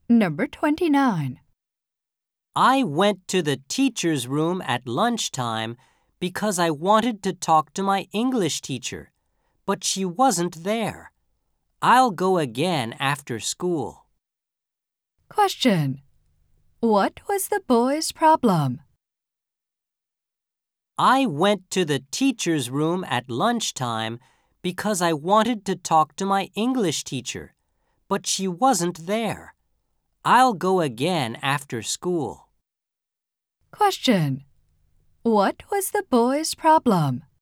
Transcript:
Number 29. I went to the teacher's room at lunchtime because I wanted to talk to my English teacher, but she wasn't there. I'll go again after school. Question. What was the boy's problem? I went to the teacher's room at lunchtime because I wanted to talk to my English teacher, but she wasn't there. I'll go again after school. Question. What was the boy's problem?